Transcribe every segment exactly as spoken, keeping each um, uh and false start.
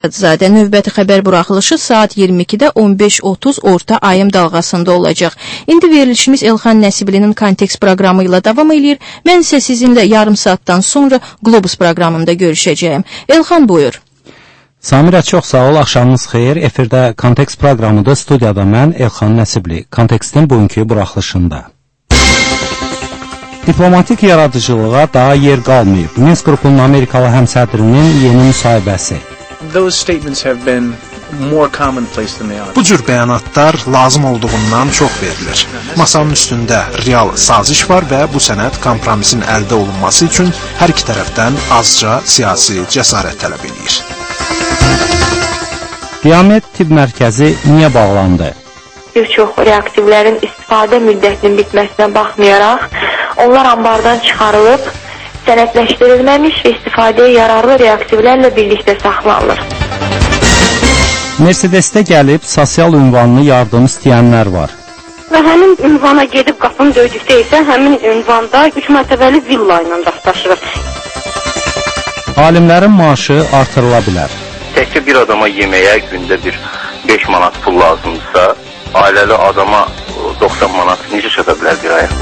Vaxtzadə. Növbəti xəbər buraxılışı saat iyirmi ikidə on beş otuz orta ayım dalğasında olacaq. İndi verilişimiz Elxan Nəsiblinin Kontekst proqramı ilə davam edir. Mən isə sizinlə yarım saatdan sonra Globus proqramında görüşəcəyim. Elxan, buyur. Samirə, çox sağ ol, axşamınız xeyir. Efirdə Kontekst proqramında studiyada mən Elxan Nəsibli. Kontekstin bugünkü buraxılışında. Diplomatik yaradıcılığa daha yer qalmayıb. Minsk qrupunun Amerikalı həmsədrinin yeni müsahibəsi. Bu cür bəyanatlar lazım olduğundan çox verilir. Masanın üstündə real saziş var və bu sənəd kompromisin əldə olunması üçün hər iki tərəfdən azca siyasi cəsarət tələb edir. Qiyamət tibb mərkəzi niyə bağlandı? Bir çox reaktivlərin istifadə müddətinin bitməsinə baxmayaraq, onlar ambardan çıxarılıb, sənədləşdirilməmiş və istifadəyə yararlı reaktivlərlə birlikdə saxlanılır. Mercedesdə gəlib sosial ünvanlı yardım istəyənlər var. Və həmin ünvana gedib qapını döydükdə isə həmin ünvanda üç mərtəbəli villa ilə rastlaşırıq. Alimlərin maaşı artırıla bilər. Təkcə bir adama yeməyə gündə bir beş manat pul lazımdırsa, ailəli adama doxsan manat necə çata bilər bir aya?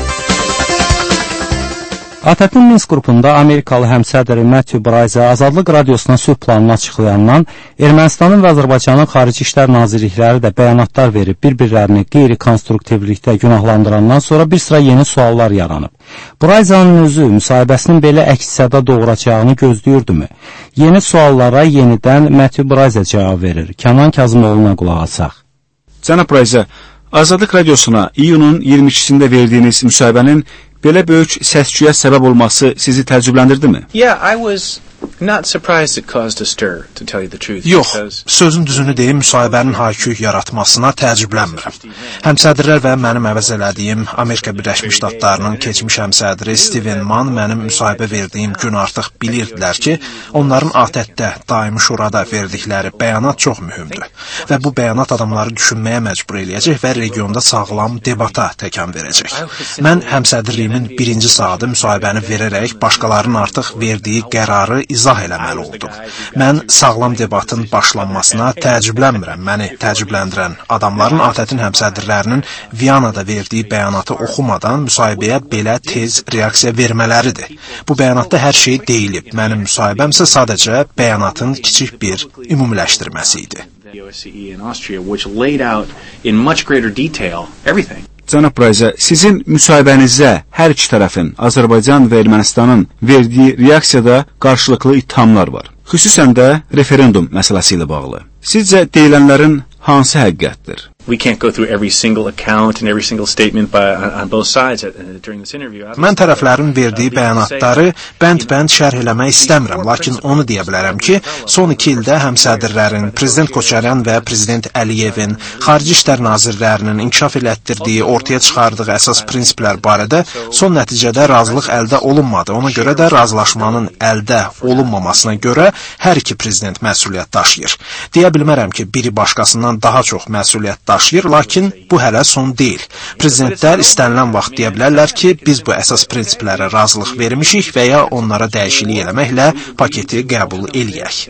A T P-nin Minsk qrupunda Amerikalı həmsədri Matthew Bryce Azadlıq Radiosuna sülh planını açıqlayandan Ermənistanın və Azərbaycanın Xarici İşlər Nazirlikləri də bəyanatlar verib bir-birlərini qeyri-konstruktivlikdə günahlandırandan sonra bir sıra yeni suallar yaranıb. Bryce'nin özü müsahibəsinin belə əks-səda doğuracağını gözləyirdimi? Yeni suallara yenidən Matthew Bryce cavab verir. Kənan Kazımoğlu'na qulaq asaq. Cənab Bryce, Azadlıq Radiosuna iyunun iyirmi ikisində verdiyiniz müsahibənin belə böyük səs-küyə səbəb olması sizi təəccübləndirdimi? Yeah, I was not surprised it caused a stir, to tell you the truth. Yox, sözün düzünü deyim, müsahibənin hay-küy yaratmasına təəccüblənmirəm. Həmsədrlər və mənim əvəz elədiyim Amerika Birləşmiş Ştatlarının keçmiş həmsədri Steven Mann mənim müsahibə verdiyim gün artıq bilirdilər ki, onların A T P-də, daimi şurada verdikləri bəyanat çox mühümdür. Və bu bəyanat adamları düşünməyə məcbur eləyəcək və regionda sağlam debata təkan verəcək. Mən həmsədrliyimin birinci saatı müsahibəni verərək başqalarının artıq verdiyi qərarı izah eləməli oldum. Mən sağlam debatın başlanmasına təəccüblənmirəm. Məni təəccübləndirən adamların A T P-nin həmsədrlərinin Viyanada verdiyi bəyanatı oxumadan müsahibəyə belə tez reaksiya vermələridir. Bu bəyanatda hər şey deyilib. Mənim müsahibəm isə sadəcə bəyanatın kiçik bir ümumiləşdirməsi idi. Cənab Bryce, sizin müsahibənizə hər iki tərəfin, Azərbaycan və Ermənistanın verdiyi reaksiyada qarşılıqlı ittihamlar var. Xüsusən də referendum məsələsi ilə bağlı. Sizcə deyilənlərin hansı həqiqətdir? We can't go through every single account and every single statement by, on both sides uh, during this interview. Mən tərəflərin verdiyi bəyanatları bənd-bənd şərh eləmək istəmirəm, lakin onu deyə bilərəm ki, son iki ildə həmsədrlərin, Prezident Koçaryan və Prezident Əliyevin, Xarici İşlər Nazirlərinin inkişaf elətdirdiyi, ortaya çıxardığı əsas prinsiplər barədə son nəticədə razılıq əldə olunmadı. Ona görə də razılaşmanın əldə olunmamasına görə hər iki prezident məsuliyyət daşıyır. Deyə bilmərəm ki, biri başqasından daha çox məsuliyyət daşıyır. Daşıyır, lakin bu hələ son deyil. Prezidentlər istənilən vaxt deyə bilərlər ki, biz bu əsas prinsiplərə razılıq vermişik və ya onlara dəyişiklik eləməklə paketi qəbul eləyək.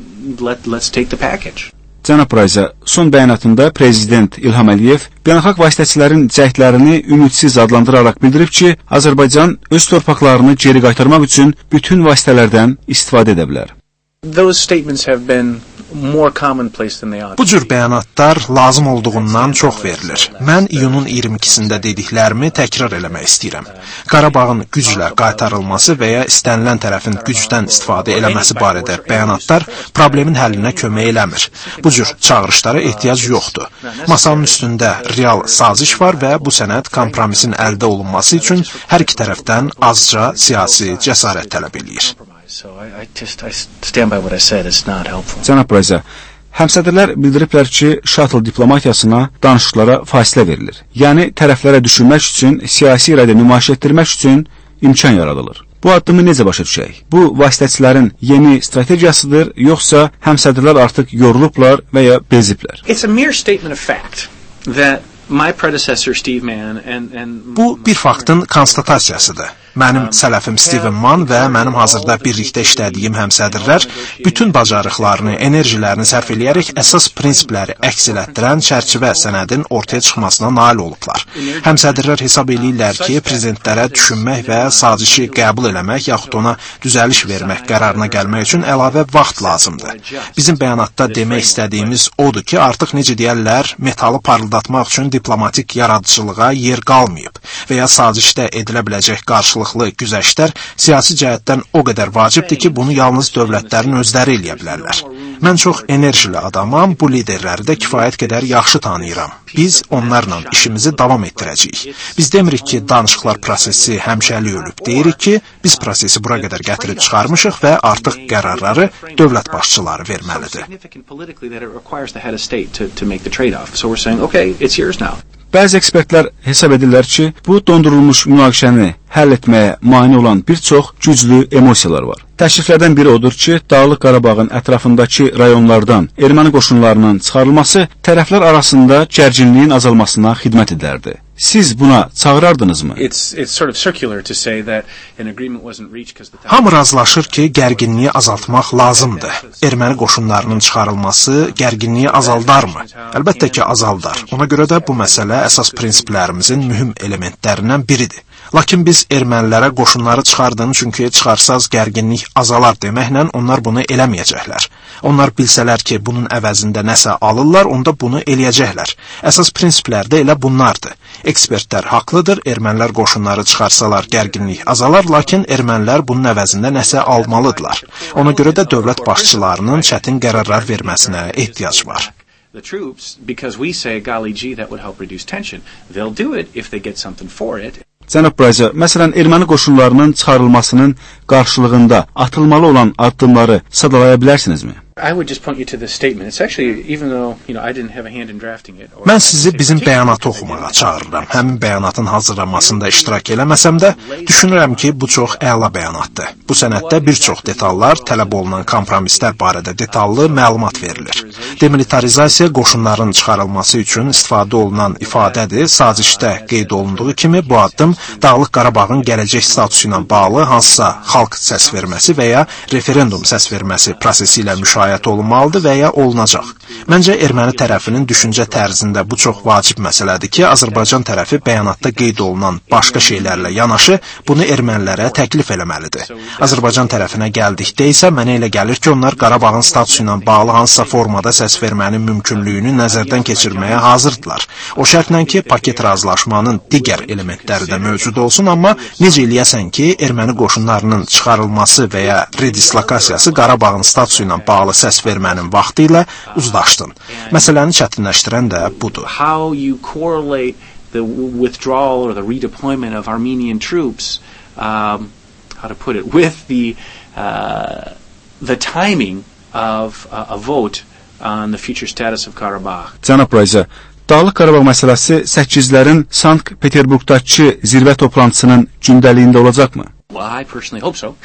Cənab Bryce, son bəyanatında Prezident İlham Əliyev beynəlxalq vasitəçilərin cəhdlərini ümidsiz adlandıraraq bildirib ki, Azərbaycan öz torpaqlarını geri qaytarmaq üçün bütün vasitələrdən istifadə edə bilər. Those statements have been more commonplace than they are. Bu cür bəyanatlar lazım olduğundan çox verilir. Mən iyunun iyirmi ikisində dediklərimi təkrar eləmək istəyirəm. Qarabağın güclə qaytarılması və ya istənilən tərəfin gücdən istifadə eləməsi barədə bəyanatlar problemin həllinə kömək eləmir. Bu cür çağırışlara ehtiyac yoxdur. Masanın üstündə real saziş var və bu sənəd kompromisin əldə olunması üçün hər iki tərəfdən azca siyasi cəsarət tələb eləyir. So I, I just I stand by what I said. It's not helpful. Cənab Bryce, həmsədrlər bildiriblər ki, şatl diplomatiyasına danışıqlara fasilə verilir. Yəni tərəflərə düşünmək üçün, siyasi iradə nümayiş etdirmək üçün imkan yaradılır. Bu addımı necə başa düşək? Bu vasitəçilərin yeni strategiyasıdır, yoxsa həmsədrlər artıq yorulublar və ya beziblər? It's a mere statement of fact that my predecessor Steve Mann and and Bu bir faktın konstatasiyasıdır. Mənim sələfim Steven Mann və mənim hazırda birlikdə işlədiyim həmsədrlər bütün bacarıqlarını, enerjilərini sərf eləyərək əsas prinsipləri əks elətdirən çərçivə sənədin ortaya çıxmasına nail olublar. Həmsədrlər hesab eləyirlər ki, prezidentlərə düşünmək və sazişi qəbul eləmək yaxud ona düzəliş vermək qərarına gəlmək üçün əlavə vaxt lazımdır. Bizim bəyanatda demək istədiyimiz odur ki, artıq necə deyərlər, metalı parıldatmaq üçün diplomatik yaradıcılığa yer qalmayıb və ya sazişdə edilə biləcək qarşılıqlı güzəştlər siyasi cəhətdən o qədər vacibdir ki, bunu yalnız dövlətlərin özləri eləyə bilərlər. Mən çox enerjili adamam, bu liderləri də kifayət qədər yaxşı tanıyıram. Biz onlarla işimizi davam etdirəcəyik. Biz demirik ki, danışıqlar prosesi həmişəlik ölüb. Deyirik ki, biz prosesi bura qədər gətirib çıxarmışıq və artıq qərarları dövlət başçıları verməlidir. Bəzi ekspertlər hesab edirlər ki, bu dondurulmuş münaqişəni həll etməyə mane olan bir çox güclü emosiyalar var. Təşriflərdən biri odur ki, Dağlıq Qarabağın ətrafındakı rayonlardan erməni qoşunlarının çıxarılması tərəflər arasında gərginliyin azalmasına xidmət edərdi. Siz buna çağırardınızmı? Hamı razılaşır ki, gərginliyi azaltmaq lazımdır. Erməni qoşunlarının çıxarılması gərginliyi azaldarmı? Əlbəttə ki, azaldar. Ona görə də bu məsələ əsas prinsiplərimizin mühüm elementlərindən biridir. Lakin biz ermənilərə qoşunları çıxardın, çünki çıxarsaz gərginlik azalar deməklə onlar bunu eləməyəcəklər. Onlar bilsələr ki, bunun əvəzində nəsə alırlar, onda bunu eləyəcəklər. Əsas prinsiplər də elə bunlardır. Ekspertlər haqlıdır, ermənilər qoşunları çıxarsalar gərginlik azalar, lakin ermənilər bunun əvəzində nəsə almalıdırlar. Ona görə də dövlət başçılarının çətin qərarlar verməsinə ehtiyac var. The troops, because we say, golly gee, that would help reduce tension. They'll do it if they get something for it. Cənab Brayza, məsələn, erməni qoşunlarının çıxarılmasının qarşılığında atılmalı olan addımları sadalaya bilərsinizmi? I would just point you to this statement. It's actually, even though, you know, I didn't have a hand in drafting it. Mən sizi bizim bəyanatı oxumağa çağırıram. Həmin bəyanatın hazırlanmasında iştirak eləməsəm də, düşünürəm ki, bu çox əla bəyanatdır. Bu sənəddə bir çox detallar, tələb olunan kompromislər barədə detallı məlumat verilir. Demilitarizasiya qoşunların çıxarılması üçün istifadə olunan ifadədir. Sazişdə qeyd olunduğu kimi bu addım Dağlıq Qarabağın gələcək statusu ilə bağlı hansısa xalq səs verməsi və ya referendum səs verməsi prosesi ilə müşahidə olunmalıdır və ya olunacaq. Məncə, erməni tərəfinin düşüncə tərzində bu çox vacib məsələdir ki, Azərbaycan tərəfi bəyanatda qeyd olunan başqa şeylərlə yanaşı bunu ermənilərə təklif eləməlidir. Azərbaycan tərəfinə gəldikdə isə mənə elə gəlir ki, onlar Qarabağın statusu ilə bağlı hansısa formada səs vermənin mümkünlüyünü nəzərdən keçirməyə hazırdılar. O şərtlə ki, paket razılaşmanın digər elementləri də mövcud olsun, amma necə eləyəsən ki, erməni qoşunlarının çıxarılması və ya redislokasiyası Qarabağın statusu ilə bağlı səs vermənin vaxtı ilə uzlaşdın. Məsələni çətinləşdirən də budur. How you correlate the withdrawal or the redeployment of Armenian troops, um, how to put it, with the uh, the timing of uh, a vote on the future status of Karabakh. Cənab Brayza, Dağlıq Qarabağ məsələsi səkizlərin Sankt-Peterburqdakı zirvə toplantısının gündəliyində olacaqmı? Well, I personally hope so.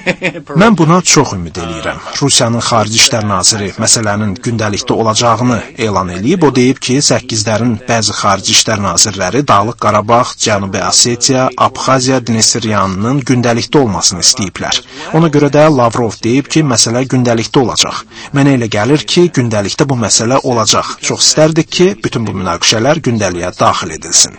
Mən buna çox ümid eləyirəm. Rusiyanın Xarici İşlər Naziri məsələnin gündəlikdə olacağını elan eləyib. O deyib ki, səkizlərin bəzi Xarici İşlər Nazirləri Dağlıq Qarabağ, Cənubi Osetiya, Abxaziya, Dnestryanının gündəlikdə olmasını istəyiblər. Ona görə də Lavrov deyib ki, məsələ gündəlikdə olacaq. Mənə elə gəlir ki, gündəlikdə bu məsələ olacaq. Çox istərdik ki, bütün bu münaqişələr gündəliyə daxil edilsin.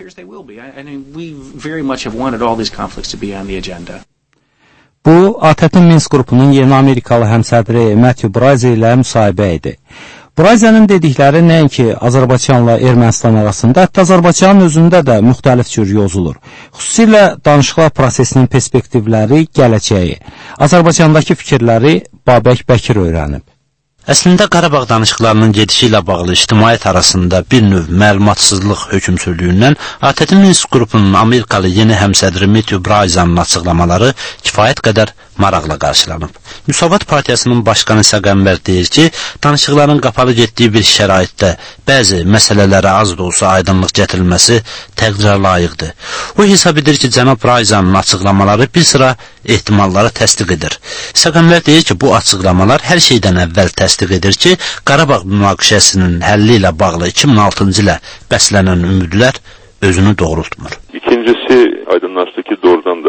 Bu, A T T Minsk qrupunun yeni Amerikalı həmsədri Matthew Brayza ilə müsahibə idi. Brayza'nın dedikləri nəinki Azərbaycanla Ermənistan arasında, hətta Azərbaycanın özündə də müxtəlif cür yozulur. Xüsusilə danışıqlar prosesinin perspektivləri, gələcəyi, Azərbaycandakı fikirləri Babək Bəkir öyrənib. Əslində Qarabağ danışıqlarının gedişi ilə bağlı ictimaiyyət arasında bir növ məlumatsızlıq hökm sürdüyündən A T T Minsk qrupunun Amerikalı yeni həmsədri Matthew Brayza'nın açıqlamaları kifayət qədər maraqla qarşılanıb. Müsavat Partiyasının başqanı Səqənbər deyir ki, danışıqların qapalı getdiyi bir şəraitdə bəzi məsələlərə az da olsa aydınlıq gətirilməsi təqdirə layiqdir. O hesab edir ki, cənab Brayza'nın açıqlamaları bir sıra ehtimalları təsdiq edir. Səqənbər deyir ki, bu açıqlamalar hər şeydən əvvəl təsdiq edir ki, Qarabağ münaqişəsinin həlli ilə bağlı iki min altıncı ilə bəslənən ümidlər özünü doğrultmur. İkincisi, aydınlaşdı ki, doğrudan da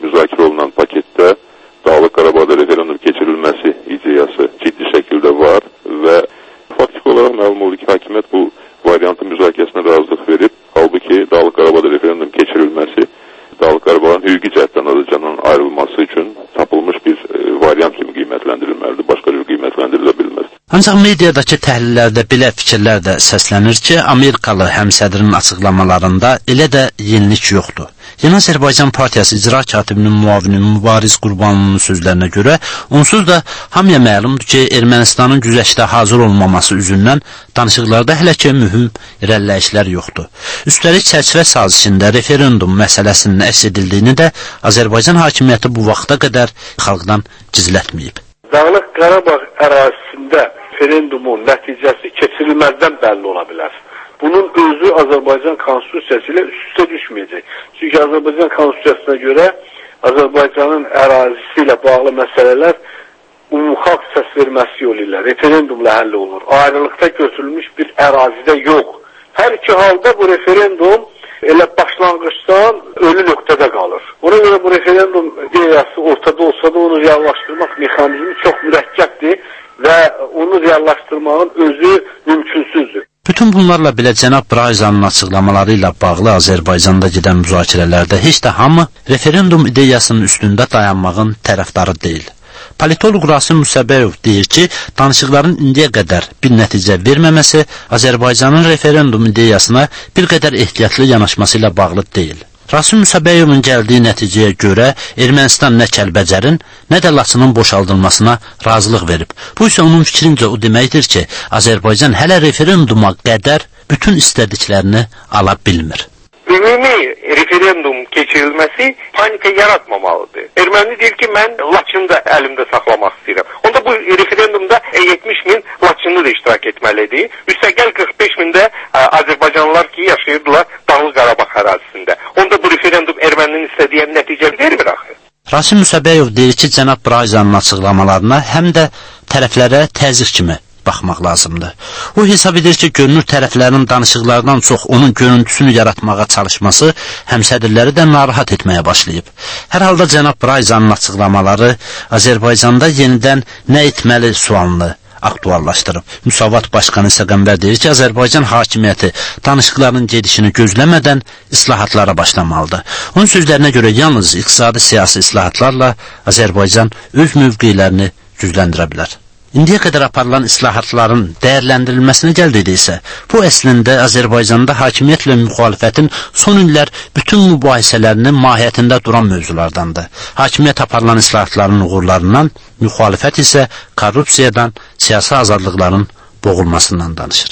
müzakirə olunan paketdə Dağlıq Qarabağda referendum keçirilməsi ideyası ciddi şəkildə var və faktik olaraq məlum oldu ki, hakimiyyət bu variantın müzakirəsinə razılıq verib, halbuki Dağlıq Qarabağda referendum keçirilməsi Dağlıq Qarabağın hüquqi cəhətdən Azərbaycanın ayrılması üçün tapılmış bir e, variant kimi qiymətləndirilməlidir, başqa cür qiymətləndirilə bilməz. Ancaq mediadakı təhlillərdə belə fikirlər də səslənir ki, Amerikalı həmsədrin açıqlamalarında elə də yenilik yoxdur. Yeni Azərbaycan Partiyası icra katibinin müavini Mübariz Qurbanlının sözlərinə görə, onsuz da hamıya məlumdur ki, Ermənistanın güzəştə hazır olmaması üzündən danışıqlarda hələ ki mühüm irəliləyişlər yoxdur. Üstəlik çərçivə sazişində referendum məsələsinin əks edildiyini də Azərbaycan hakimiyyəti bu vaxta qədər xalqdan gizlətməyib. Dağlıq Qarabağ ərazisində referendumun nəticəsi keçirilməzdən bəlli ola bilər. Bunun özü Azərbaycan Konstitusiyası ilə üst-üstə düşməyəcək. Çünki Azərbaycan Konstitusiyasına görə Azərbaycanın ərazisi ilə bağlı məsələlər umumxalq səs verməsi yolu ilə, referendumla həll olunur. Ayrılıqda götürülmüş bir ərazidə yox. Hər iki halda bu referendum elə başlanğıçdan ölü nöqtədə qalır. Ona görə bu referendum ideyası ortada olsa da onu reallaşdırmaq mexanizmi çox mürəkkəbdir və onu reallaşdırmağın özü mümkünsüzdür. Bütün bunlarla belə cənab Brayzanın açıqlamaları ilə bağlı Azərbaycanda gedən müzakirələrdə heç də hamı referendum ideyasının üstündə dayanmağın tərəfdarı deyil. Politolog Rasim Müsəbəyov deyir ki, danışıqların indiyə qədər bir nəticə verməməsi Azərbaycanın referendum ideyasına bir qədər ehtiyatlı yanaşması ilə bağlı deyil. Rasim Müsəbəyovun gəldiyi nəticəyə görə Ermənistan nə Kəlbəcərin, nə də Laçının boşaldılmasına razılıq verib. Bu isə onun fikrincə o deməkdir ki, Azərbaycan hələ referenduma qədər bütün istədiklərini ala bilmir. Ümumi referendum keçirilməsi panika yaratmamalıdır. Erməni deyir ki, mən Laçını da əlimdə saxlamaq istəyirəm. Onda bu referendumda yetmiş min Laçınlı da iştirak etməlidir. Üstəgəl qırx beş mində Azərbaycanlılar ki, yaşayırdılar Dağlıq Qarabağ ərazisində. Onda bu referendum Erməninin istədiyi nəticə vermir axı. Rasim Müsəbəyov deyir ki, cənab Brayzanın açıqlamalarına həm də tərəflərə təzyiq kimi baxmaq lazımdır. O hesab edir ki, görünür tərəflərin danışıqlardan çox onun görüntüsünü yaratmağa çalışması həmsədrləri də narahat etməyə başlayıb. Hər halda cənab Brayzanın açıqlamaları Azərbaycanda yenidən nə etməli sualını aktuallaşdırıb. Müsavat Başqanı Səqəmbər deyir ki, Azərbaycan hakimiyyəti danışıqların gedişini gözləmədən islahatlara başlamalıdır. Onun sözlərinə görə yalnız iqtisadi siyasi islahatlarla Azərbaycan öz mövqeylərini gücləndirə bilər. İndiyə qədər aparılan islahatların dəyərləndirilməsinə gəldikdə isə, bu əslində Azərbaycanda hakimiyyətlə müxalifətin son illər bütün mübahisələrinin mahiyyətində duran mövzulardandır. Hakimiyyət aparılan islahatların uğurlarından, müxalifət isə korrupsiyadan, siyasi azadlıqların boğulmasından danışır.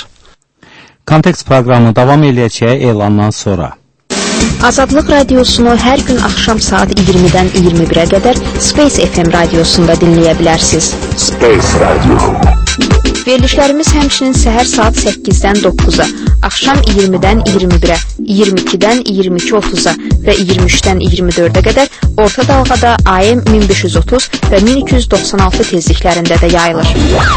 Kontekst proqramı davam edəcək elandan sonra. Azadlıq radiosunu hər gün axşam saat iyirmidən iyirmi birə qədər Space F M radiosunda dinləyə bilərsiniz. Space Radio. Verilişlərimiz həmçinin səhər saat səkkizdən doqquza, axşam iyirmidən iyirmi birə, iyirmi ikidən iyirmi iki otuz'a və iyirmi üçdən iyirmi dördə qədər orta dalğada A M min beş yüz otuz və min iki yüz doxsan altı tezliklərində də yayılır.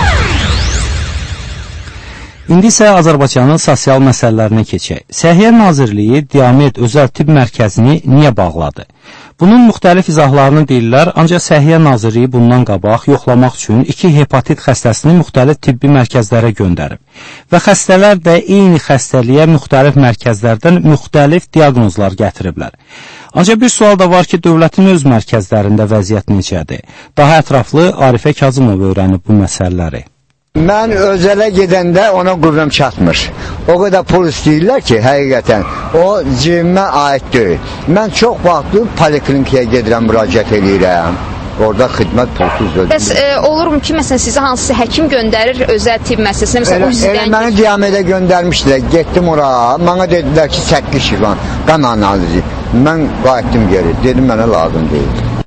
İndi isə Azərbaycanın sosial məsələlərinə keçək. Səhiyyə Nazirliyi Diamet Özəl Tibb Mərkəzini niyə bağladı? Bunun müxtəlif izahlarını deyirlər, ancaq Səhiyyə Nazirliyi bundan qabaq yoxlamaq üçün iki hepatit xəstəsini müxtəlif tibbi mərkəzlərə göndərib. Və xəstələr də eyni xəstəliyə müxtəlif mərkəzlərdən müxtəlif diaqnozlar gətiriblər. Ancaq bir sual da var ki, dövlətin öz mərkəzlərində vəziyyət necədir? Daha ətraflı Arifə Kazımov öyrənib bu məsələləri. Mən özələ gedəndə ona qüvvəm çatmır. O qədər pul istəyirlər ki, həqiqətən o cibimə aid deyil. Mən çox vaxtlı poliklinikaya gedirəm, müraciət edirəm. Orada xidmət pulsuz ödünür. Bəs e, olurmu ki, məsələn, sizi hansısa həkim göndərir özəl tibb müəssisəsinə? Məsələn, elə, elə məni Diamedə göndərmişdilər. Getdim ora, mənə dedilər ki, səkkiz şivan, qan analizi. Mən qayıtdım geri. Dedim, mənə lazım deyil.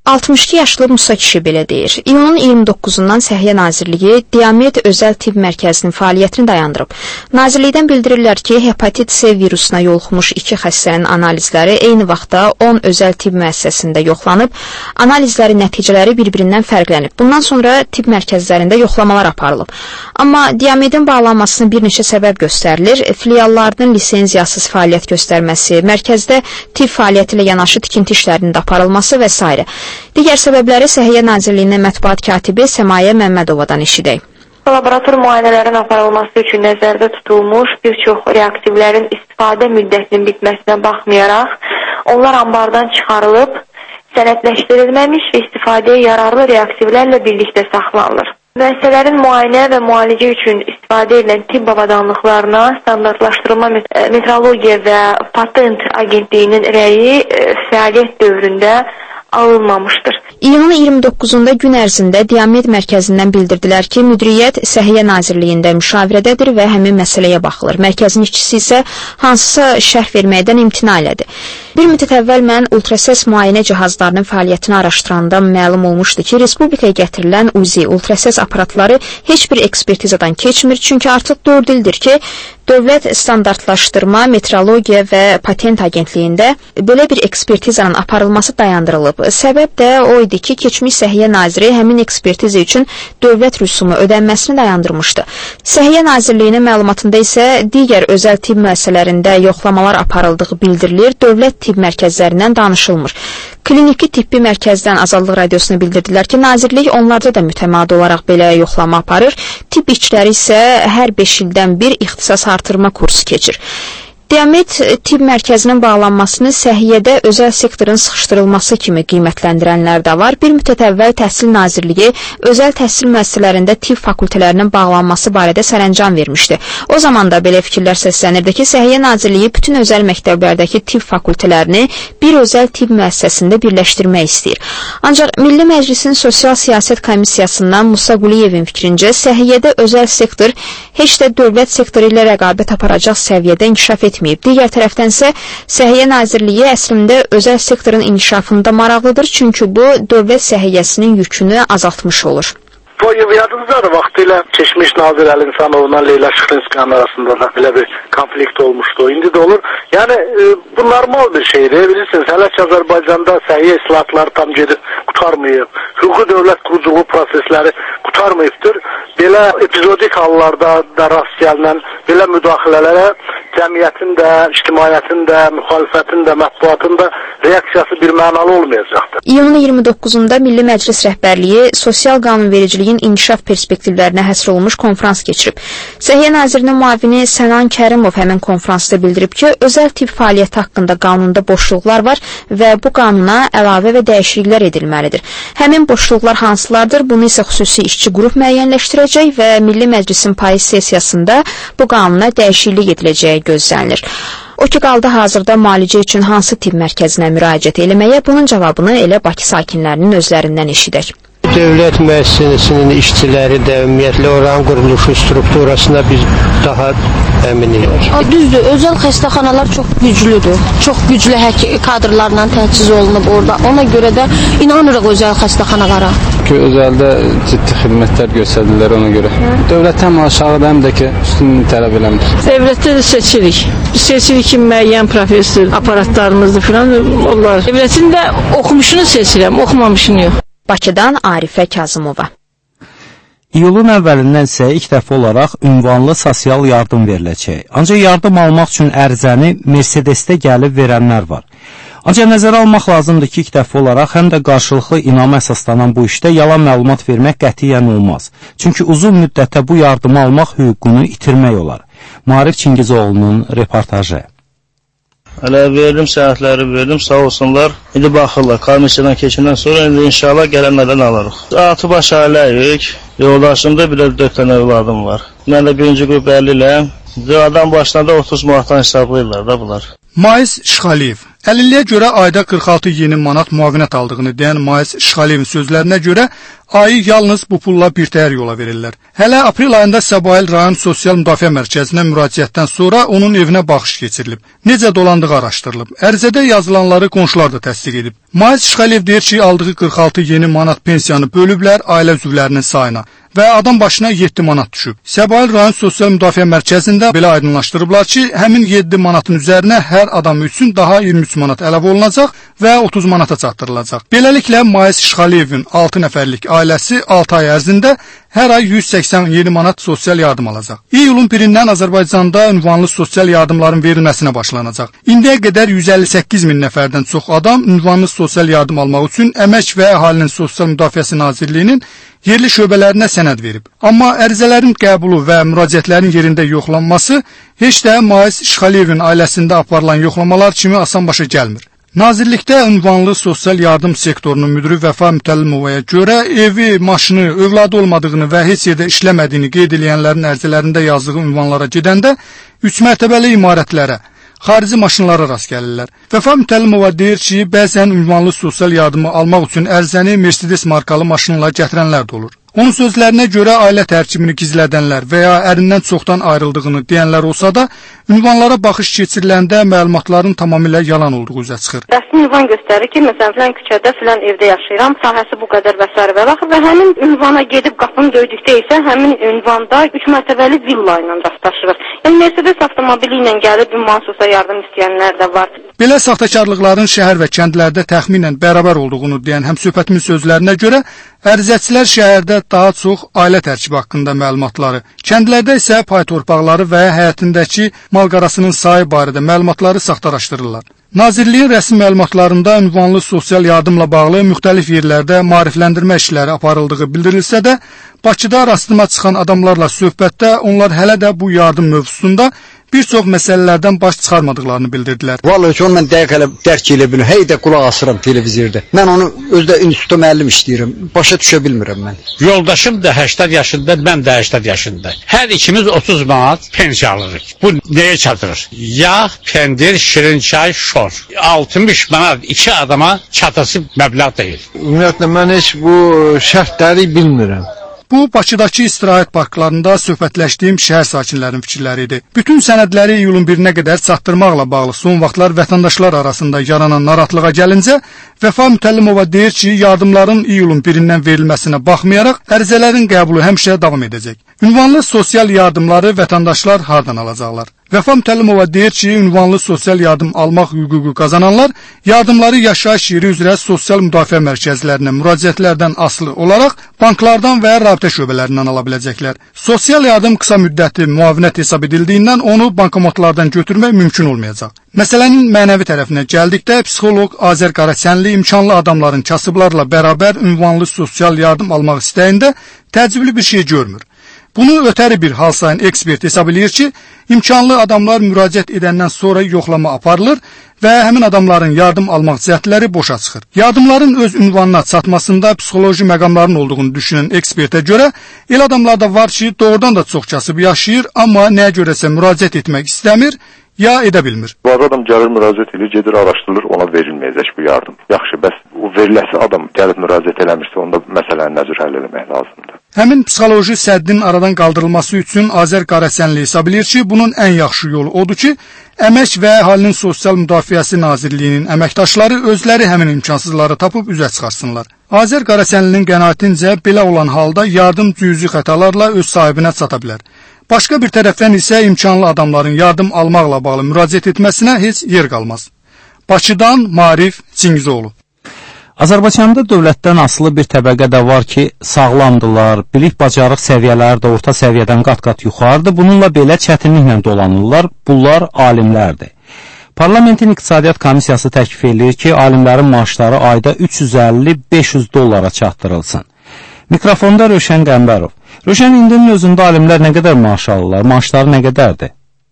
altmış iki yaşlı Musa kişi belə deyir. İyunun iyirmi doqquzundan Səhiyyə Nazirliyi Diamed Özəl Tibb Mərkəzinin fəaliyyətini dayandırıb. Nazirlikdən bildirirlər ki, hepatit C virusuna yoluxmuş iki xəstənin analizləri eyni vaxtda on özəl tibb müəssisəsində yoxlanıb, analizlərin nəticələri bir-birindən fərqlənib. Bundan sonra tibb mərkəzlərində yoxlamalar aparılıb. Amma Diamedin bağlanmasına bir neçə səbəb göstərilir. Filiallarının lisenziyasız fəaliyyət göstərməsi, mərkəzdə tibb fəaliyyəti ilə yanaşı tikinti işlərinin də aparılması və s. Digər səbəbləri Səhiyyə Nazirliyinin mətbuat katibi Səmayə Məmmədovadan eşidək. Laborator müayinələrin aparılması üçün nəzərdə tutulmuş bir çox reaktivlərin istifadə müddətinin bitməsinə baxmayaraq, onlar ambardan çıxarılıb, sənədləşdirilməmiş və istifadəyə yararlı reaktivlərlə birlikdə saxlanılır. Müəssisələrin müayinə və müalicə üçün istifadə edilən tibb avadanlıqlarına standartlaşdırılma metrologiya və patent agentliyinin rəyi fəaliyyət dövründə alınmamışdır. İyunun iyirmi doqquzunda gün ərzində Diamed mərkəzindən bildirdilər ki, müdiriyyət Səhiyyə Nazirliyində müşavirədədir və həmin məsələyə baxılır. Mərkəzin işçisi isə hansısa şərh verməkdən imtina elədi. Bir müddət əvvəl mən ultrasəs müayinə cihazlarının fəaliyyətini araşdıranda məlum olmuşdu ki, respublikaya gətirilən U Z I ultrasəs aparatları heç bir ekspertizadan keçmir, çünki artıq dörd ildir ki, Dövlət Standartlaşdırma, Metrologiya və Patent Agentliyində belə bir ekspertizanın aparılması dayandırılıb. Səbəb də o idi ki, keçmiş Səhiyyə Naziri həmin ekspertiza üçün dövlət rüsumu ödənməsini dayandırmışdı. Səhiyyə Nazirliyinin məlumatında isə digər özəl tibb müəssisələrində yoxlamalar aparıldığı bildirilir, dövlət tibb mərkəzlərindən danışılmır. Kliniki tibbi mərkəzdən Azadlıq Radiosuna bildirdilər ki, Nazirlik onlarda da mütəmadi olaraq belə yoxlama aparır. Tibb işçiləri isə hər beş ildən bir ixtisas artırma kursu keçir. Diamed tibb mərkəzinin bağlanmasını səhiyyədə özəl sektorun sıxışdırılması kimi qiymətləndirənlər də var. Bir müddət əvvəl Təhsil Nazirliyi özəl təhsil müəssisələrində tibb fakültələrinin bağlanması barədə sərəncam vermişdi. O zaman da belə fikirlər səslənirdi ki, Səhiyyə Nazirliyi bütün özəl məktəblərdəki tibb fakültələrini bir özəl tibb müəssisəsində birləşdirmək istəyir. Ancaq Milli Məclisin Sosial Siyasət Komissiyasından Musa Quliyevin fikrincə, səhiyyədə özəl sektor heç də dövlət sektoru ilə rəqabət aparacaq səviyyədə inkişaf etmir. Digər tərəfdən isə Səhiyyə Nazirliyi əslində özəl sektorun inkişafında maraqlıdır, çünki bu dövlət səhiyyəsinin yükünü azaltmış olur. Bu yadınızdadır, vaxtilə keçmiş Nazir Əli İnsanovla Leyla Şıxlinskiyanın arasında da belə bir konflikt olmuşdu. İndi də olur. Yəni e, bu normal bir şeydir. Bilirsiniz, hələ ki Azərbaycanda səhiyyə islahatları tam gedib qutarmayıb. Hüquqi dövlət quruculuğu prosesləri qutarmayıbdır. Belə epizodik hallarda da rast gəlinən belə müdaxilələrə cəmiyyətin də, ictimaiyyətin də, müxalifətin də, mətbuatın da reaksiyası bir mənalı olmayacaqdır. İyunun iyirmi doqquzunda Milli Məclis rəhbərliyi sosial qanunvericiliyin inkişaf perspektivlərinə həsr olunmuş konfrans keçirib. Səhiyyə Nazirinin müavini Sənan Kərimov həmin konfransda bildirib ki, özəl tibb fəaliyyəti haqqında qanunda boşluqlar var və bu qanuna əlavə və dəyişikliklər edilməlidir. Həmin boşluqlar hansılardır? Bunu isə xüsusi işçi qrup müəyyənləşdirəcək və Milli Məclisin payız sessiyasında bu qanuna dəyişiklik ediləcəyi gözlənilir. O ki, qaldı hazırda müalicə üçün hansı tibb mərkəzinə müraciət eləməyə, bunun cavabını elə Bakı sakinlərinin özlərindən eşidək. Dövlət müəssisəsinin işçiləri də ümumiyyətlə oranın quruluşu strukturasına biz daha əminik. Düzdür, özəl xəstəxanalar çox güclüdür. Çox güclü kadrlarla təchiz olunub orada. Ona görə də inanırıq özəl xəstəxanalara. Ki, özəldə ciddi xidmətlər göstərirlər ona görə. Dövlət həm aşağıda, həm də ki, üstünlüyünü tələb eləmir. Dövlətdə də seçirik. Biz seçirik ki, müəyyən professor aparatlarımızdır filan. Onlar dövlətin də oxumuşunu seçirəm, oxumamışını yox. Bakıdan Arifə Kazımova. İyulun əvvəlindən isə ilk dəfə olaraq ünvanlı sosial yardım veriləcək. Ancaq yardım almaq üçün ərizəni Mercedesdə gəlib verənlər var. Ancaq nəzərə almaq lazımdır ki, ilk dəfə olaraq həm də qarşılıqlı inama əsaslanan bu işdə yalan məlumat vermək qətiyyən olmaz. Çünki uzun müddətə bu yardımı almaq hüququnu itirmək olar. Maarif Çingizoğlu'nun reportajı. Hələ verdim, sənədləri verdim, sağ olsunlar. İndi baxırlar, komissiyadan keçindən sonra indi inşallah gələnlərdən alırıq. Altı baş ailəyik, yoldaşımda bir də dörd dənə evladım var. Mən də birinci qrup əlli ilə, adam başlarında otuz manatdan hesablayırlar da bunlar. Mais Şıxaliyev Əlilliyə görə ayda qırx altı yeni manat müavinət aldığını deyən Mais İşğaliyevin sözlərinə görə ayı yalnız bu pulla birtəhər yola verirlər. Hələ aprel ayında Səbail rayon sosial müdafiə mərkəzinə müraciətdən sonra onun evinə baxış keçirilib. Necə dolandığı araşdırılıb. Ərizədə yazılanları qonşular da təsdiq edib. Mais İşğaliyev deyir ki, aldığı qırx altı yeni manat pensiyanı bölüblər ailə üzvlərinin sayına və adam başına yeddi manat düşüb. Səbail rayon sosial müdafiə mərkəzində belə aydınlaşdırıblar ki, həmin yeddi manatın üzərinə hər adam üçün daha iyirmi üç manat əlavə olunacaq və otuz manata çatdırılacaq. Beləliklə, Mais İşğaliyevin altı nəfərlik ailəsi altı ay ərzində hər ay yüz səksən yeni manat sosial yardım alacaq. İyulun birindən Azərbaycanda ünvanlı sosial yardımların verilməsinə başlanacaq. İndiyə qədər yüz əlli səkkiz min nəfərdən çox adam ünvanlı sosial yardım almaq üçün Əmək və Əhalinin Sosial Müdafiəsi Nazirliyinin yerli şöbələrinə sənəd verib. Amma ərizələrin qəbulu və müraciətlərin yerində yoxlanması heç də Mais İşğaliyevin ailəsində aparılan yoxlamalar kimi asan başa gəlmir. Nazirlikdə ünvanlı sosial yardım sektorunun müdiri Vəfa Mütəllimovaya görə evi, maşını, övladı olmadığını və heç yerdə işləmədiyini qeyd edənlərin ərizələrində yazdığı ünvanlara gedəndə üç mərtəbəli imarətlərə, xarici maşınlara rast gəlirlər. Vəfa Mütəllimova deyir ki, bəzən ünvanlı sosial yardımı almaq üçün ərizəni Mercedes markalı maşınla gətirənlər də olur. Onun sözlərinə görə ailə tərkibini gizlədənlər və ya ərindən çoxdan ayrıldığını deyənlər olsa da, ünvanlara baxış keçiriləndə məlumatların tamamilə yalan olduğu üzə çıxır. Rəsmi ünvan göstərir ki, məsələn, filan küçədə, filan evdə yaşayıram, sahəsi bu qədər və s. və baxır və həmin ünvana gedib qapını döydükdə isə həmin ünvanda üç mərtəbəli villa ilə rastlaşırıq. Yəni, Mercedes avtomobili ilə gəlib ünvan sosial yardım istəyənlər də var. Belə saxtakarlıqların şəhər və kəndlərdə təxminən bərabər olduğunu deyən həmsöhbətimin sözlərinə görə, ərizəçilər şəhərdə daha çox ailə tərkibi haqqında məlumatları, kəndlərdə isə pay torpaqları və həyətindəki mal-qarasının sayı barədə məlumatları saxtalaşdırırlar. Nazirliyin rəsmi məlumatlarında ünvanlı sosial yardımla bağlı müxtəlif yerlərdə maarifləndirmə işləri aparıldığı bildirilsə də, Bakıda rastıma çıxan adamlarla söhbətdə onlar hələ də bu yardım mövzusunda bir çox məsələlərdən baş çıxarmadıqlarını bildirdilər. Vallahi ki, onu mən dəqiq elə dərk elə bilmirəm. Hey də qulaq asıram televizorda. Mən onu özdə institutda müəllim işləyirəm. Başa düşə bilmirəm mən. Yoldaşım da səksən yaşında, mən də səksən yaşında. Hər ikimiz otuz manat pensiya alırıq. Bu nəyə çatır? Yağ, pendir, şirin çay, şor. altmış manat iki adama çatası məbləğ deyil. Ümumiyyətlə mən heç bu şərtləri bilmirəm. Bu, Bakıdakı istirahət parklarında söhbətləşdiyim şəhər sakinlərinin fikirləri idi. Bütün sənədləri iyulun birinə qədər çatdırmaqla bağlı son vaxtlar vətəndaşlar arasında yaranan narahatlığa gəlincə, Vəfa Mütəllimova deyir ki, yardımların iyulun birindən verilməsinə baxmayaraq, ərizələrin qəbulu həmişə davam edəcək. Ünvanlı sosial yardımları vətəndaşlar hardan alacaqlar? Vəfa Mütəllimova deyir ki, ünvanlı sosial yardım almaq hüququ qazananlar yardımları yaşayış yeri üzrə sosial müdafiə mərkəzlərinə müraciətlərdən asılı olaraq banklardan və rabitə şöbələrindən ala biləcəklər. Sosial yardım qısa müddətli müavinət hesab edildiyindən onu bankomatlardan götürmək mümkün olmayacaq. Məsələnin mənəvi tərəfinə gəldikdə, psixoloq Azər Qaraçənli imkanlı adamların kasıblarla bərabər ünvanlı sosial yardım almaq istəyində təəccüblü bir şey görmür. Bunu ötəri bir hal sayan ekspert hesab edir ki, imkanlı adamlar müraciət edəndən sonra yoxlama aparılır və həmin adamların yardım almaq cəhdləri boşa çıxır. Yardımların öz ünvanına çatmasında psixoloji məqamların olduğunu düşünən ekspertə görə, elə adamlar da var ki, doğrudan da çox kasıb yaşayır, amma nəyə görəsə müraciət etmək istəmir, ya edə bilmir. Bazı adam gəlir müraciət edir, gedir araşdırılır, ona verilməyəcək bu yardım. Yaxşı, bəs o veriləsi adam gəlib müraciət eləmirsə, onda məsələni necə həll etmək lazımdır? Həmin psixoloji səddin aradan qaldırılması üçün Azər Qaraçənli hesab edir ki, bunun ən yaxşı yolu odur ki, Əmək və Əhalinin Sosial Müdafiəsi Nazirliyinin əməkdaşları özləri həmin imkansızları tapıb üzə çıxarsınlar. Azər Qaraçənlinin qənaətincə belə olan halda yardım cüzi xətalarla öz sahibinə çata bilər. Başqa bir tərəfdən isə imkanlı adamların yardım almaqla bağlı müraciət etməsinə heç yer qalmaz. Bakıdan Marif Cingizoğlu. Azərbaycanda dövlətdən asılı bir təbəqə də var ki, sağlamdırlar, bilik bacarıq səviyyələri də orta səviyyədən qat-qat yuxarıdır. Bununla belə çətinliklə dolanırlar, bunlar alimlərdir. Parlamentin İqtisadiyyat Komissiyası təklif edir ki, alimlərin maaşları ayda üç yüz əlli beş yüz dollara çatdırılsın. Mikrofonda Röşən Qəmbərov. Röşən, indinin özündə alimlər nə qədər maaş alırlar, maaşları nə qədərdir?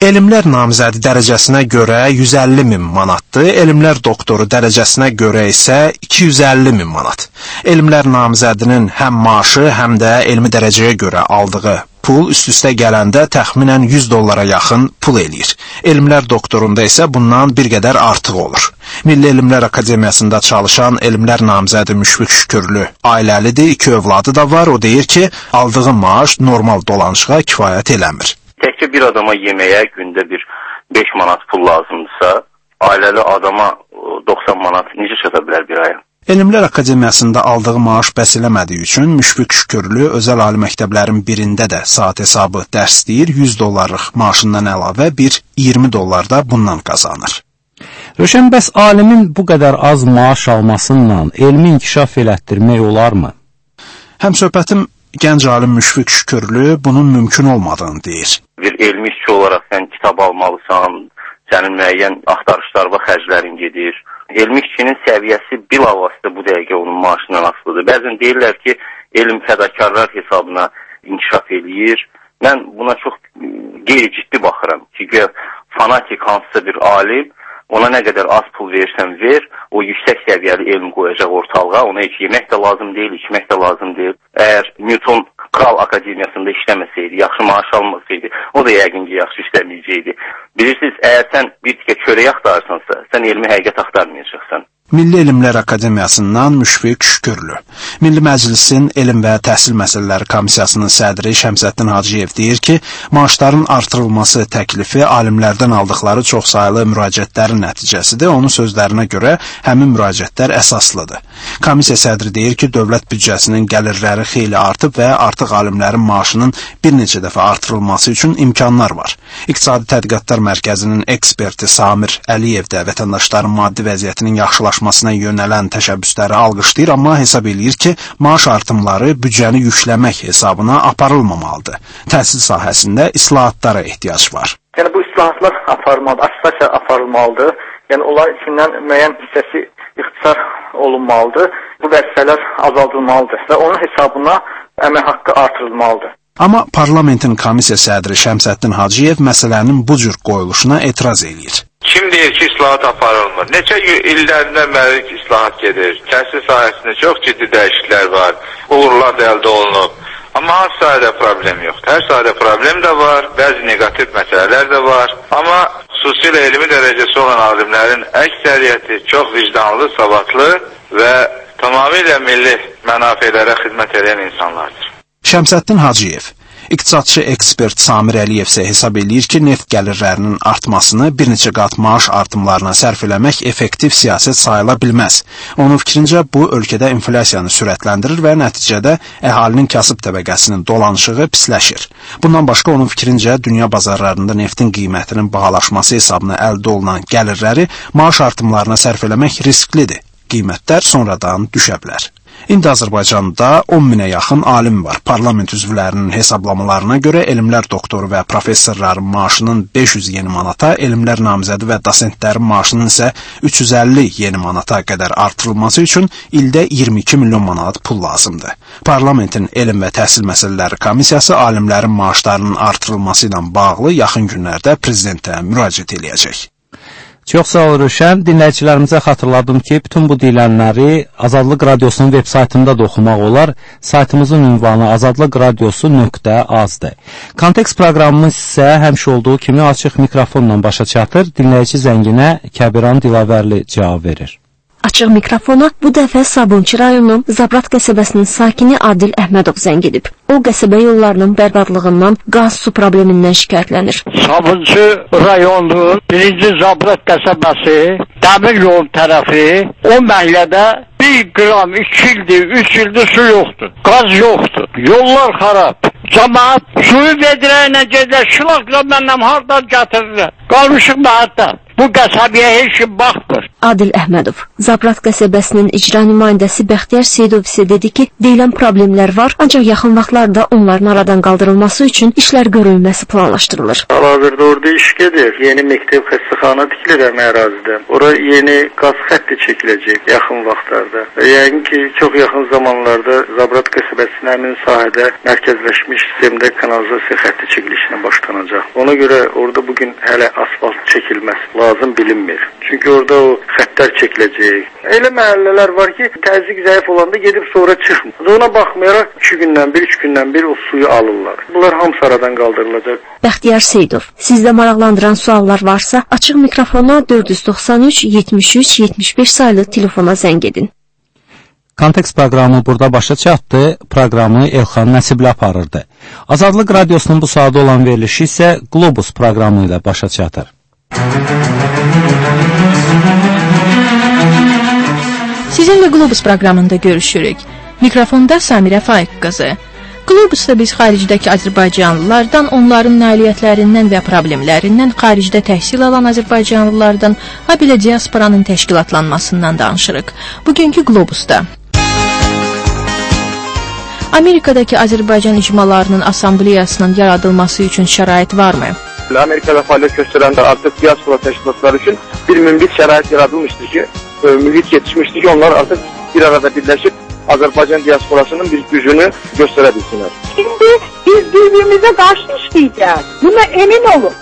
Elmlər namizədi dərəcəsinə görə yüz əlli min manatdır, elmlər doktoru dərəcəsinə görə isə iki yüz əlli min manat. Elmlər namizədinin həm maaşı, həm də elmi dərəcəyə görə aldığı pul üst-üstə gələndə təxminən yüz dollara yaxın pul eləyir. Elmlər doktorunda isə bundan bir qədər artıq olur. Milli Elmlər Akademiyasında çalışan elmlər namizədi Müşfiq Şükürlü ailəlidir, iki övladı da var. O deyir ki, aldığı maaş normal dolanışığa kifayət eləmir. Təkcə bir adama yeməyə gündə bir beş manat pul lazımdırsa, ailəli adama doxsan manat necə çata bilər bir aya? Elmlər Akademiyasında aldığı maaş bəs eləmədiyi üçün Müşfiq Şükürlü özəl ali məktəblərin birində də saat hesabı dərs deyir, yüz dollarlıq maaşından əlavə bir iyirmi dollar da bundan qazanır. Röşən, bəs alimin bu qədər az maaş almasıyla elmi inkişaf elətdirmək olarmı? Həmsöhbətim gənc alim Müşfiq Şükürlü bunun mümkün olmadığını deyir. Bir elmi işçi olaraq sən kitab almalısan, sənin müəyyən axtarışlar və xərclərin gedir. Elmi işçinin səviyyəsi bilavasitə bu dəqiqə onun maaşından asılıdır. Bəzən deyirlər ki, elm fədakarlar hesabına inkişaf eləyir. Mən buna çox qeyri-ciddi baxıram. Çünki fanatik hansısa bir alim, ona nə qədər az pul verirsən ver, o yüksək səviyyəli elm qoyacaq ortalığa, ona heç yemək də lazım deyil, içmək də lazım deyil. Əgər Newton Kral Akademiyasında işləməsəydi, yaxşı maaş almasaydı, o da yəqin ki, yaxşı işləməyəcəkdi. Bilirsiniz, əgər sən bir tikə çörək axtarırsansa, sən elmi həqiqət axtarmayacaqsan. Milli Elmlər Akademiyasından Müşfiq Şükürlü. Milli Məclisin Elm və Təhsil Məsələləri Komissiyasının sədri Şəmsəddin Hacıyev deyir ki, maaşların artırılması təklifi alimlərdən aldıqları çoxsaylı müraciətlərin nəticəsidir. Onun sözlərinə görə həmin müraciətlər əsaslıdır. Komissiya sədri deyir ki, dövlət büdcəsinin gəlirləri xeyli artıb və artıq alimlərin maaşının bir neçə dəfə artırılması üçün imkanlar var. İqtisadi Tədqiqatlar Mərkəzinin eksperti Samir Əliyev də vətəndaşların maddi vəziyyətinin yaxşılaşmasına yönələn təşəbbüsləri alqışlayır, amma hesab eləyir ki, maaş artımları büdcəni yükləmək hesabına aparılmamalıdır. Təhsil sahəsində islahatlara ehtiyac var. Yəni bu islahatlar aparılmalıdır, assosiasiya aparılmalıdır. Yəni onlar içindən müəyyən hissəsi ixtisar olunmalıdır. Bu vəzifələr azaldılmalıdır və onun hesabına əmək haqqı artırılmalıdır. Amma parlamentin komissiya sədri Şəmsəddin Hacıyev məsələnin bu cür qoyuluşuna etiraz eləyir. Kim deyir ki, islahat aparılmır? Neçə illərindən bəri islahat gedir. Təhsil sahəsində çox ciddi dəyişikliklər var. Uğurlar da əldə olunub. Amma hər sahədə problem yoxdur. Hər sahədə problem də var, bəzi negativ məsələlər də var. Amma xüsusilə elmi dərəcəsi olan alimlərin əksəriyyəti çox vicdanlı, savadlı və tamamilə milli mənafelərə xidmət edən insanlardır. Şəmsəddin Hacıyev, iqtisadçı ekspert Samir Əliyev isə hesab eləyir ki, neft gəlirlərinin artmasını bir neçə qat maaş artımlarına sərf eləmək effektiv siyasət sayıla bilməz. Onun fikrincə, bu ölkədə inflyasiyanı sürətləndirir və nəticədə əhalinin kasıb təbəqəsinin dolanışığı pisləşir. Bundan başqa onun fikrincə, dünya bazarlarında neftin qiymətinin bahalaşması hesabına əldə olunan gəlirləri maaş artımlarına sərf eləmək risklidir. Qiymətlər sonradan düşə bilər. İndi Azərbaycanda on minə yaxın alim var. Parlament üzvlərinin hesablamalarına görə elmlər doktoru və professorların maaşının beş yüz yeni manata, elmlər namizədi və dosentlərin maaşının isə üç yüz əlli yeni manata qədər artırılması üçün ildə iyirmi iki milyon manat pul lazımdır. Parlamentin Elm və Təhsil Məsələləri Komissiyası alimlərin maaşlarının artırılması ilə bağlı yaxın günlərdə prezidentə müraciət eləyəcək. Çox sağ ol Röşən. Dinləyicilərimizə xatırladım ki, bütün bu deyilənləri Azadlıq Radiosunun veb saytında da oxumaq olar. Saytımızın ünvanı azadlıq radiosu nöqtə azdır. Kontekst proqramımız isə həmişə olduğu kimi açıq mikrofonla başa çatır. Dinləyici zənginə Kəbiran Dilavərli cavab verir. Açıq mikrofona bu dəfə Sabunçu rayonunun Zabrat qəsəbəsinin sakini Adil Əhmədov zəng edib. O, qəsəbə yollarının bərbadlığından, qaz su problemindən şikayətlənir. Sabunçu rayonunun birinci Zabrat qəsəbəsi, dəmir yol tərəfi, o məhəllədə bir qram, iki ildir, üç ildir su yoxdur. Qaz yoxdur, yollar xarab. Cəmaat suyu vedirəyinə gedir, şılaqla məndən hardan gətirirlər. Qalmışıq məhətdən. Bu qəsəbəyə heç kim baxmır. Adil Əhmədov, Zabrat qəsəbəsinin icra nümayəndəsi Bəxtiyar Seyidov isə dedi ki, deyilən problemlər var, ancaq yaxın vaxtlarda onların aradan qaldırılması üçün işlər görülməsi planlaşdırılır. Hal-hazırda orada iş gedir. Yeni məktəb xəstəxana tikilir həmin ərazidə. Ora yeni qaz xətti çəkiləcək yaxın vaxtlarda. Yəni ki, çox yaxın zamanlarda Zabrat qəsəbəsinin həmin sahədə mərkəzləşmiş sistemdə kanalizasiya xətti çəkilişinə başlanacaq. Ona görə orada bugün hələ asfalt çəkilməsi lazım bilinmir. Çünki orada o xəttlər çəkiləcək. Elə məhəllələr var ki, təzyiq zəif olanda gedib sonra çıxmır. Ona baxmayaraq iki gündən bir, üç gündən bir o suyu alırlar. Bunlar hamısı aradan qaldırılacaq. Bəxtiyar Seydov, sizdə maraqlandıran suallar varsa, açıq mikrofona dörd yüz doxsan üç yetmiş üç yetmiş beş saylı telefona zəng edin. Kontekst proqramı burada başa çatdı, proqramı Elxan Nəsibli aparırdı. Azadlıq Radiosunun bu saatda olan verilişi isə Globus proqramı ilə başa çatır. Sizinlə Globus proqramında görüşürük. Mikrofonda Samirə Faiq qızı. Globusda biz xaricdəki Azərbaycanlılardan, onların nailiyyətlərindən və problemlərindən, xaricdə təhsil alan Azərbaycanlılardan, ha belə diasporanın təşkilatlanmasından danışırıq. Bugünkü Globusda Amerikadakı Azərbaycan icmalarının asambleyasının yaradılması üçün şərait varmı? Amerikada fəaliyyət göstərən artıq diaspora təşkilatları üçün bir münbit şərait yaradılmışdır ki, mühit yetişmişdir ki, onlar artıq bir arada birləşib Azərbaycan diasporasının bir gücünü göstərə bilsinlər. Şimdi biz birbirimizə qarşı işləyəcəyik. Buna emin olun.